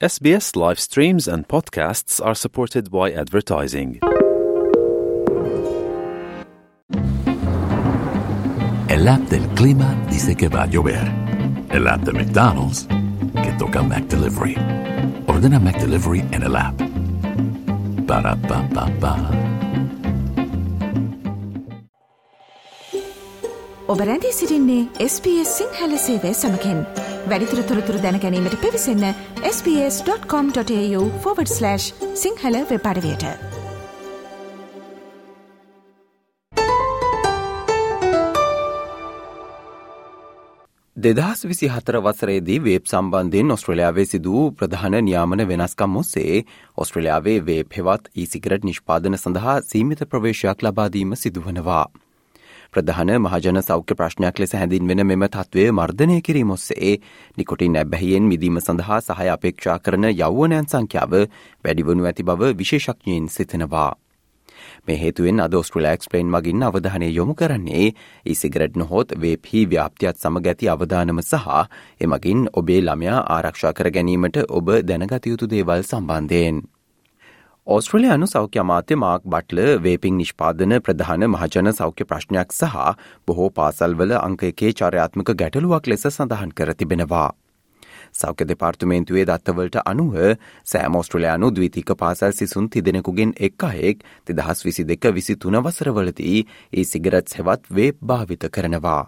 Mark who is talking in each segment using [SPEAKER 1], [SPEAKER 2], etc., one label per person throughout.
[SPEAKER 1] SBS live streams and podcasts are supported by advertising.
[SPEAKER 2] El app del clima dice que va a llover. El app de McDonald's que toca McDelivery. Ordena McDelivery en el app. Para pa pa pa.
[SPEAKER 3] ඔබරැඳී සිටින්නේ SBS Sinhala සේවය සමගින්. වැඩිදුර තොරතුරු දැන ගැනීමට පිවිසන්න sbs.com.au/සිංහල web අඩවියට.
[SPEAKER 4] දෙදහස් 24 වසරේදී වේබ් සම්බන්ධයෙන් ඔස්ට්‍රේලියාවේ සිදු ප්‍රධාන නියාමන වෙනස්කම් ඔස්සේ ඔස්ට්‍රේලියාවේ වේබ් හෙවත් ඊසිගරට් නිෂ්පාදන සඳහා සීමිත ප්‍රවේශයක් ලබා දීම සිදුවනවා. ප්‍රධාන මහජන සෞඛ්‍ය ප්‍රශ්නයක් ලෙස හැඳින්වෙන මෙම තත්ත්වය මර්ධනය කිරීම ඔස්සේ නිකොටින් ඇබ්බැහියෙන් මිදීම සඳහා සහාය අපේක්ෂා කරන යෞවනයන් සංඛ්‍යාව වැඩිවනු ඇති බව විශේෂඥයින් සිතනවා. මේ හේතුවෙන් අද ඔස්ට්‍රේලියා එක්ස්ප්ලේන් මගින් අවධානය යොමු කරන්නේ ඊසිගරට් නොහොත් වේබ්හි ව්‍යාප්තියත් සමග ඇති අවදානම සහ එමගින් ඔබේ ළමයා ආරක්ෂා කර ගැනීමට ඔබ දැනගත යුතු දේවල් සම්බන්ධයෙන්. ඔස්ට්‍රේලියානු සෞඛ්‍ය අමාත්‍ය මාක් බට්ලර් වේපින් නිෂ්පාදන ප්‍රධාන මහජන සෞඛ්‍ය ප්‍රශ්නයක් සහ බොහෝ පාසල්වල අංක 1 චාරිත්‍රාත්මක ගැටලුවක් ලෙස සඳහන් කර තිබෙනවා. සෞඛ්‍ය දෙපාර්තමේන්තුවේ දත්තවලට අනුව සෑම ඔස්ට්‍රේලියානු ද්විතීක පාසල් සිසුන් 3 දෙනෙකුගෙන් එක් අයෙක් 2022-23 වසරවලදී ඊසිගරට්ස් හෙවත් වේබ් භාවිත කරනවා.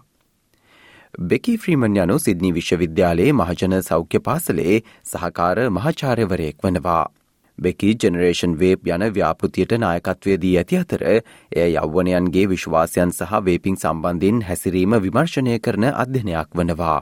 [SPEAKER 4] බෙකි ෆ්‍රීමන් යනු සිඩ්නි විශ්වවිද්‍යාලයේ මහජන සෞඛ්‍ය පාසලේ සහකාර මහාචාර්යවරයෙක් වනවා. බෙකි ජෙනරේෂන් වේබ් යන ව්‍යාපෘතියට නායකත්වය දී ඇති අතර එය යෞවනයන්ගේ විශ්වාසයන් සහ වේපින් සම්බන්ධයෙන් හැසිරීම විමර්ශනය කරන අධ්‍යයනයක් වනවා.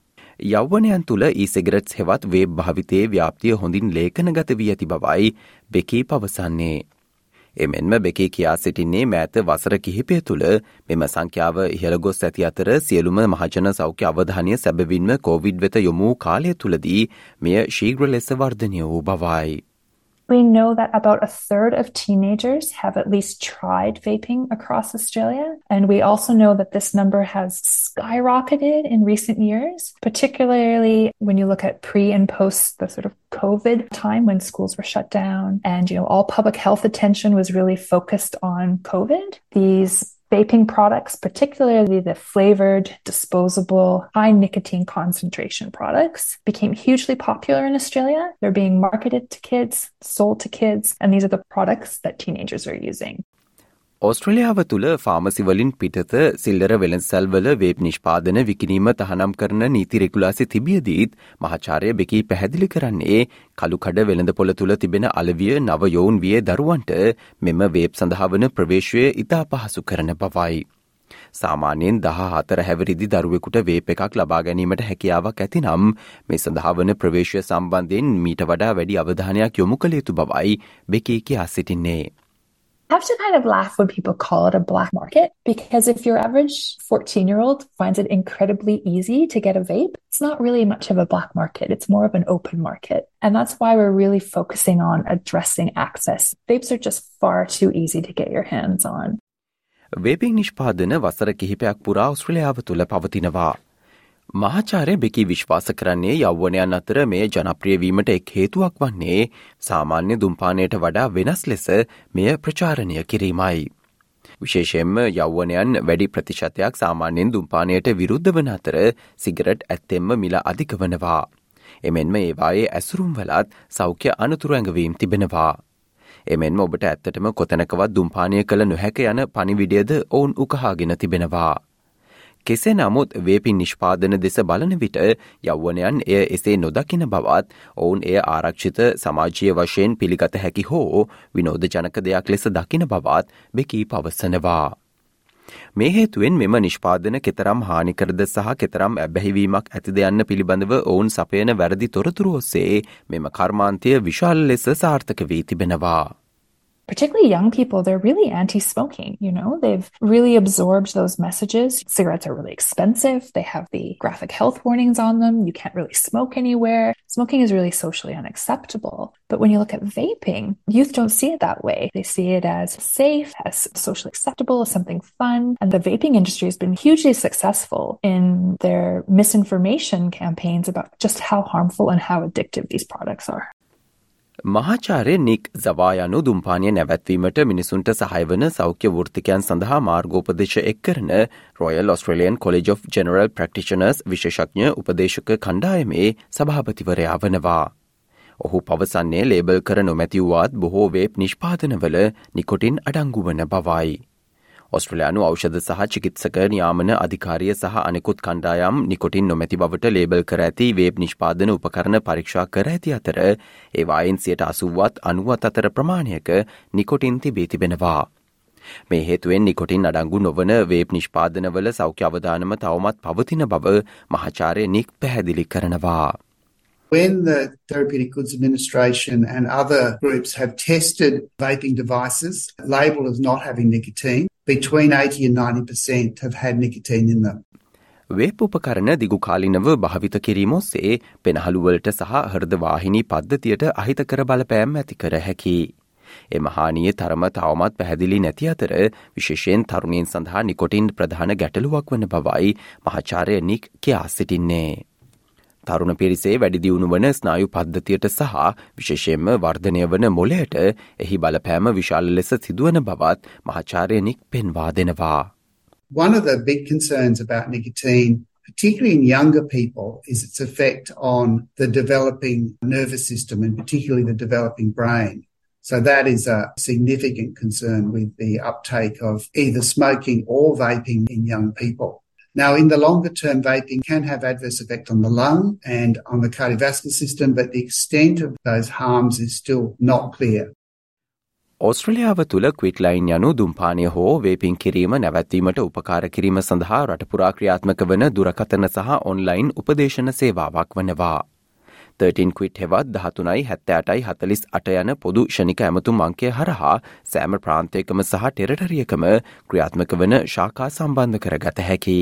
[SPEAKER 4] යෞවනයන් තුළ ඊසිගරට්ස් හෙවත් වේබ් භාවිතයේ ව්‍යාප්තිය හොඳින් ලේඛනගත වී ඇති බවයි බෙකි පවසන්නේ. එමෙන්ම බෙකි කියා සිටින්නේ මෑත වසර කිහිපය තුළ මෙම සංඛ්‍යාව ඉහළ ගොස් ඇති අතර සියලුම මහජන සෞඛ්‍ය අවධානය සැබවින්ම කොවිඩ් වෙත යොමු කාලය තුළදී මෙය ශීඝ්‍ර ලෙස වර්ධනය වූ බවයි.
[SPEAKER 5] We know that about a third of teenagers have at least tried vaping across Australia. And we also know that this number has skyrocketed in recent years, particularly when you look at pre and post the sort of COVID time when schools were shut down and, all public health attention was really focused on COVID. These vaping products, particularly the flavored, disposable, high nicotine concentration products, became hugely popular in Australia. They're being marketed to kids, sold to kids, and these are the products that teenagers are using.
[SPEAKER 4] ඔස්ට්‍රේලියාව තුළ pharmacy වලින් පිටත සිල්ලර වෙළඳසැල්වල වේබ් නිෂ්පාදන විකිණීම තහනම් කරන නීති රෙගුලාසි තිබියදීත් මහාචාර්ය බෙකි පැහැදිලි කරන්නේ කළුකඩ වෙළඳපොළ තුළ තිබෙන අලවිය නව යොවුන් වියේ දරුවන්ට මෙම වේබ් සඳහා වන ප්‍රවේශය ඉතා පහසු කරන බවයි. සාමාන්‍යයෙන් 14 හැවිරිදි දරුවෙකුට වේබ් එකක් ලබා ගැනීමට හැකියාවක් ඇතිනම් මේ සඳහා වන ප්‍රවේශය සම්බන්ධයෙන් මීට වඩා වැඩි අවධානයක් යොමු කළ යුතු බවයි බෙකි කියා සිටින්නේ.
[SPEAKER 5] I have to kind of laugh when people call it a black market, because if your average 14-year-old finds it incredibly easy to get a vape, it's not really much of a black market. It's more of an open market. And that's why we're really focusing on addressing access. Vapes are just far too easy to get your hands on.
[SPEAKER 4] Vaping නිෂ්පාදන වසර කිහිපයක් පුරා ඔස්ට්‍රේලියාව තුළ පවතිනවා. මහාචාර්ය බෙකි විශ්වාස කරන්නේ යෞවනයන් අතර මේ ජනප්‍රිය වීමට එක් හේතුවක් වන්නේ සාමාන්‍ය දුම්පානයට වඩා වෙනස් ලෙස මෙය ප්‍රචාරණය කිරීමයි. විශේෂයෙන්ම යෞවනයන් වැඩි ප්‍රතිශතයක් සාමාන්‍යයෙන් දුම්පානයට විරුද්ධ වන අතර සිගරට් ඇත්තෙන්ම මිල අධික වනවා. එමෙන්ම ඒවායේ ඇසුරුම් වලත් සෞඛ්‍ය අනතුරු ඇඟවීම් තිබෙනවා. එමෙන්ම ඔබට ඇත්තටම කොතැනකවත් දුම්පානය කළ නොහැක යන පණිවිඩයද ඔවුන් උකහාගෙන තිබෙනවා. කෙසේ නමුත් වේපින් නිෂ්පාදන දෙස බලන විට යෞවනයන් එය එසේ නොදකින බවත් ඔවුන් එය ආරක්ෂිත සමාජීය වශයෙන් පිළිගත හැකි හෝ විනෝදජනක දෙයක් ලෙස දකින බවත් බෙකි පවසනවා. මේ හේතුවෙන් මෙම නිෂ්පාදන කෙතරම් හානිකරද සහ කෙතරම් ඇබ්බැහිවීමක් ඇතිද යන්න පිළිබඳව ඔවුන් සපයන වැරදි තොරතුරු ඔස්සේ මෙම කර්මාන්තය විශාල ලෙස සාර්ථක වී තිබෙනවා.
[SPEAKER 5] particularly young people, they're really anti-smoking, you know? They've really absorbed those messages. Cigarettes are really expensive. They have the graphic health warnings on them. You can't really smoke anywhere. Smoking is really socially unacceptable. But when you look at vaping, youth don't see it that way. They see it as safe, as socially acceptable, as something fun. And the vaping industry has been hugely successful in their misinformation campaigns about just how harmful and how addictive these products are.
[SPEAKER 4] මහාචාර්ය නික් සවායනු දුම්පානය නැවැත්වීමට මිනිසුන්ට සහයවන සෞඛ්‍ය වෘත්තිකයන් සඳහා මාර්ගෝපදේශ එක්කරන Royal Australian College of General Practitioners විශේෂඥ උපදේශක කණ්ඩායමේ සභාපතිවරයා වනවා. ඔහු පවසන්නේ ලේබල් කර නොමැති වුවත් බොහෝ වේප් නිෂ්පාදනවල නිකොටින් අඩංගු වන බවයි. ඔස්ට්‍රේලියානු ඖෂධ සහ චිකිත්සක නියාමන අධිකාරිය සහ අනෙකුත් කණ්ඩායම් නිකොටින් නොමැති බවට ලේබල් කර ඇති වේබ් නිෂ්පාදන උපකරණ පරීක්ෂා කර ඇති අතර ඒවායින් 80ත් 90ත් අතර ප්‍රමාණයක නිකොටින් තිබී තිබෙනවා. මේ හේතුවෙන් නිකොටින් අඩංගු නොවන වේබ් නිෂ්පාදනවල සෞඛ්‍ය අවදානම තවමත් පවතින බව මහාචාර්ය නික් පැහැදිලි කරනවා.
[SPEAKER 6] When the Therapeutic Goods Administration and other groups have tested vaping devices labelled as not having nicotine, between 80 and 90% have had nicotine in them.
[SPEAKER 4] Vape උපකරණ දිගුකාලිනව භාවිත කිරීම ඔස්සේ පෙනහළුවලට සහ හෘදවාහිනී පද්ධතියට අහිතකර බලපෑම් ඇති කර හැකි. එම හානිය තරම තවමත් පැහැදිලි නැති අතර විශේෂයෙන් තරුණීන් සඳහා නිකොටින් ප්‍රධාන ගැටලුවක් වන බවයි මහාචාර්ය නික් කියා සිටින්නේ. තරුණ පිරිසේ වැඩි දියුණු වන ස්නායු පද්ධතියට සහ විශේෂයෙන්ම වර්ධනය වන මොළයට එහි බලපෑම විශාල ලෙස සිදුවන බවත් මහාචාර්ය නික් පෙන්වා දෙනවා.
[SPEAKER 6] One of the big concerns about nicotine, particularly in younger people, is its effect on the developing nervous system and particularly the developing brain. So that is a significant concern with the uptake of either smoking or vaping in young people. Now, in the longer term, vaping can have adverse effect on the lung and on the cardiovascular system, but the extent of those harms is still not clear.
[SPEAKER 4] ඔස්ට්‍රේලියාව තුළ ක්විට්ලයින් යනු දුම්පානය හෝ vaping කිරීම නැවැත්වීමට උපකාර කිරීම සඳහා රටපුරා ක්‍රියාත්මක වන දුරකථන සහ ඔන්ලයින් උපදේශන සේවාවක් වනවා. 13 ක්විට් හෙවත් 13.78.48 යන පොදු ෂණික ඇමතුම් අංකය හරහා සෑම ප්‍රාන්තයකම සහ ටෙරටරියකම ක්‍රියාත්මක වන ශාඛා සම්බන්ධ කරගත හැකි.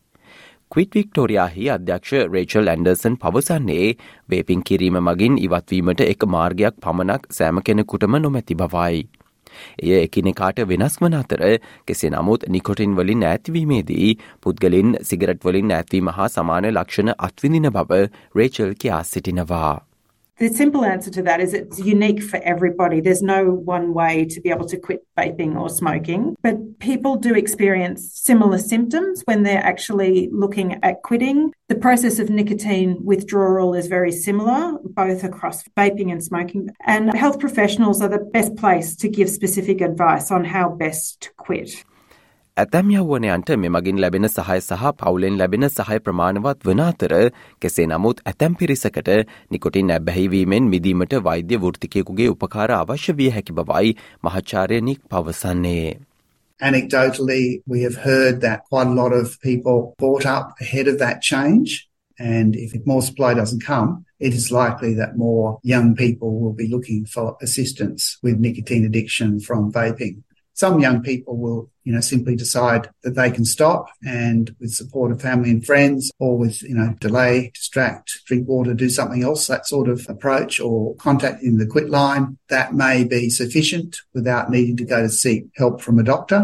[SPEAKER 4] ක්විට් වික්ටෝරියාහි අධ්‍යක්ෂ රේචල් ඇන්ඩර්සන් පවසන්නේ වේපින් කිරීම මගින් ඉවත්වීමට එක මාර්ගයක් පමණක් සෑම කෙනෙකුටම නොමැති බවයි. එය එකිනෙකාට වෙනස් වන අතර කෙසේ නමුත් නිකොටින් වලින් ඈත්වීමේදී පුද්ගලින් සිගරට් වලින් ඈත්වීම හා සමාන ලක්ෂණ අත්විඳින බව රේචල් කියා සිටිනවා.
[SPEAKER 7] The simple answer to that is it's unique for everybody. There's no one way to be able to quit vaping or smoking. But people do experience similar symptoms when they're actually looking at quitting. The process of nicotine withdrawal is very similar, both across vaping and smoking. And health professionals are the best place to give specific advice on how best to quit.
[SPEAKER 4] ඇතැම් යෞවනයන්ට මෙමගින් ලැබෙන සහය සහ පවුලෙන් ලැබෙන සහය ප්‍රමාණවත් වන අතර කෙසේ නමුත් ඇතැම් පිරිසකට නිකොටින් ඇබ්බැහිවීමෙන් මිදීමට වෛද්‍ය වෘත්තිකයෙකුගේ උපකාර අවශ්‍ය විය හැකි බවයි මහාචාර්ය නික් පවසන්නේ.
[SPEAKER 6] Anecdotally, we have heard that quite a lot of people brought up ahead of that change, and if more supply doesn't come, it is likely that more young people will be looking for assistance with nicotine addiction from vaping. Some young people will, simply decide that they can stop, and with support of family and friends, or with, delay, distract, drink water, do something else, that sort of approach, or contacting the quit line, that may be sufficient without needing to go to seek help from a doctor.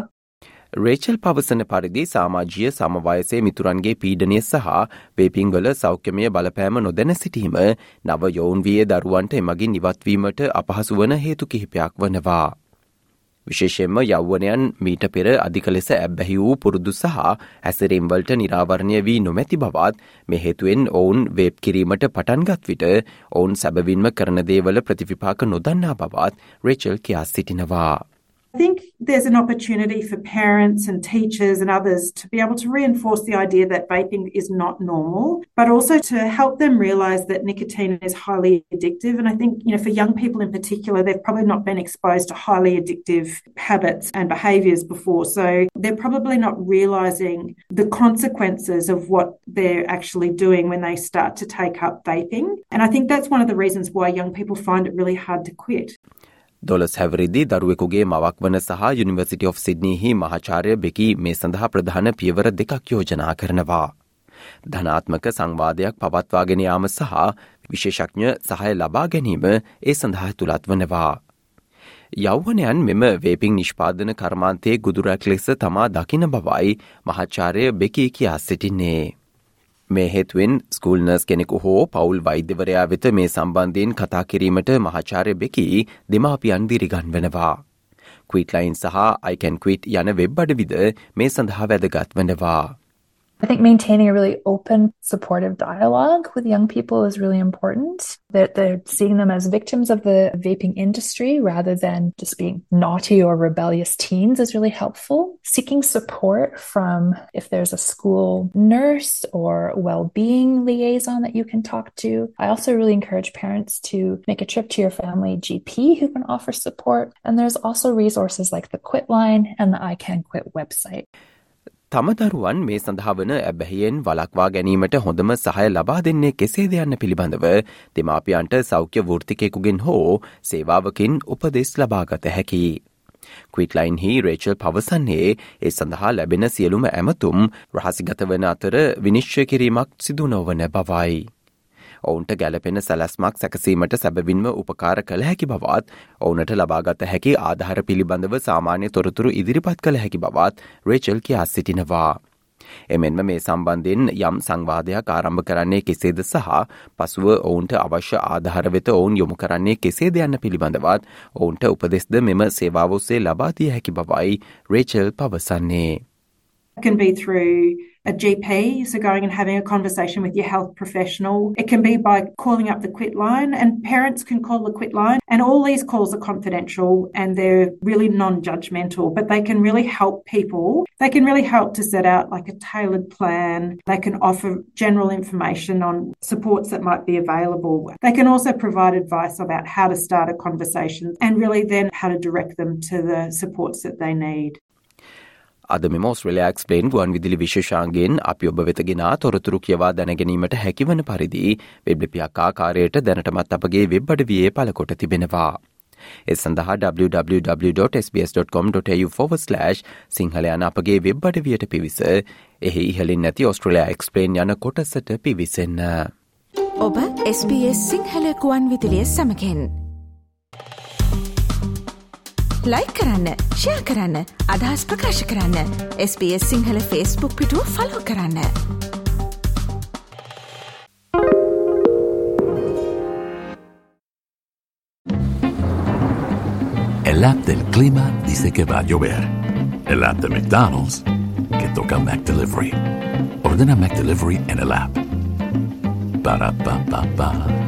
[SPEAKER 4] රේචල් පවසන පරිදි සමාජීය සමවයසේ මිතුරන්ගේ පීඩනය සහ vaping වල සෞඛ්‍යමය බලපෑම නොදැන සිටීම නව යොවුන් වියේ දරුවන්ට එමගින් ඉවත්වීමට අපහසු වන හේතු කිහිපයක් වනවා. විශේෂයෙන්ම යෞවනයන් මීට පෙර අධික ලෙස ඇබ්බැහි වූ පුරුදු සහ හැසිරීම් වලට නිරාවරණය වී නොමැති බවත් මේ හේතුවෙන් ඔවුන් වේප් කිරීමට පටන්ගත් විට ඔවුන් සැබවින්ම කරන දේවල ප්‍රතිවිපාක නොදන්නා බවත් රේචල් කියා සිටිනවා.
[SPEAKER 7] I think there's an opportunity for parents and teachers and others to be able to reinforce the idea that vaping is not normal, but also to help them realise that nicotine is highly addictive. And I think, for young people in particular, they've probably not been exposed to highly addictive habits and behaviours before. So they're probably not realising the consequences of what they're actually doing when they start to take up vaping. And I think that's one of the reasons why young people find it really hard to quit.
[SPEAKER 4] දොළොස් හැවිරිදි දරුවෙකුගේ මවක් වන සහ university of සිඩ්නීහි මහාචාර්ය බෙකි මේ සඳහා ප්‍රධාන පියවර 2ක් යෝජනා කරනවා. ධනාත්මක සංවාදයක් පවත්වාගෙන යාම සහ විශේෂඥ සහාය ලබා ගැනීම ඒ සඳහා තුලත් වනවා. යෞවනයන් මෙම වේපිං නිෂ්පාදන කර්මාන්තයේ ගුදුරක් ලෙස තමා දකින බවයි මහාචාර්ය බෙකි කියා සිටින්නේ. මේ හේතුවෙන් ස්කූල් නර්ස් කෙනෙකු හෝ පවුල් වෛද්‍යවරයා වෙත මේ සම්බන්ධයෙන් කතා කිරීමට මහාචාර්ය බෙකි දෙමාපියන් දිරිගන්වනවා. ක්විට්ලයින් සහ I can quit යන වෙබ් අඩවිද මේ සඳහා වැදගත් වනවා.
[SPEAKER 5] I think maintaining a really open, supportive dialogue with young people is really important. That they're seeing them as victims of the vaping industry rather than just being naughty or rebellious teens is really helpful. Seeking support from if there's a school nurse or well-being liaison that you can talk to. I also really encourage parents to make a trip to your family GP who can offer support. And there's also resources like the Quit Line and the I Can Quit website.
[SPEAKER 4] තම දරුවන් මේ සඳහා වන ඇබ්බැහියෙන් වළක්වා ගැනීමට හොඳම සහාය ලබා දෙන්නේ කෙසේද යන්න පිළිබඳව දෙමාපියන්ට සෞඛ්‍ය වෘත්තිකයෙකුගෙන් හෝ සේවාවකින් උපදෙස් ලබාගත හැකියි. ක්විට්ලයින්හි රේචල් පවසන්නේ ඒ සඳහා ලැබෙන සියලුම ඇමතුම් රහසිගත වන අතර විනිශ්චය කිරීමක් සිදු නොවන බවයි. ඔවුන්ට ගැලපෙන සැලැස්මක් සැකසීමට සැබවින්ම උපකාර කළ හැකි බවත් ඔවුනට ලබාගත හැකි ආධාර පිළිබඳව සාමාන්‍ය තොරතුරු ඉදිරිපත් කළ හැකි බවත් රේචල් කියා සිටිනවා. එමෙන්ම මේ සම්බන්ධයෙන් යම් සංවාදයක් ආරම්භ කරන්නේ කෙසේද සහ පසුව ඔවුන්ට අවශ්‍ය ආධාර වෙත ඔවුන් යොමු කරන්නේ කෙසේද යන්න පිළිබඳවත් ඔවුන්ට උපදෙස්ද මෙම සේවාව ඔස්සේ ලබා දිය හැකි බවයි රේචල් පවසන්නේ.
[SPEAKER 7] It can be through a GP, so going and having a conversation with your health professional. It can be by calling up the Quit Line, and parents can call the Quit Line, and all these calls are confidential and they're really non-judgmental, but they can really help people. They can really help to set out like a tailored plan. They can offer general information on supports that might be available. They can also provide advice about how to start a conversation and really then how to direct them to the supports that they need.
[SPEAKER 4] අද මෙම Australia explain ගුවන් විදුලි විශේෂාංගයෙන් අපි ඔබ වෙත ගෙනා තොරතුරු කියවා දැනගැනීමට හැකිවන පරිදි වෙබ් ලිපියක් ආකාරයට දැනටමත් අපගේ වෙබ් අඩවියේ පළකොට තිබෙනවා. ඒ සඳහා www.sbs.com.au/සිංහල යන අපගේ වෙබ් අඩවියට පිවිස එහි ඉහළින් නැති ඔස්ට්‍රේලියා එක්ස්ප්ලේන් යන කොටසට පිවිසෙන්න.
[SPEAKER 3] ඔබ SBS සිංහල ගුවන් විදුලිය සමගින් ලයික් කරන්න, ෂෙයා කරන්න, අදහස් ප්‍රකාශ කරන්න. SBS සිංහල Facebook පිටුව ෆලෝ කරන්න.
[SPEAKER 2] El app del clima dice que va a llover. El app de McDonald's que toca McDelivery. Ordena McDelivery en el app. Ba-da-ba-ba-ba.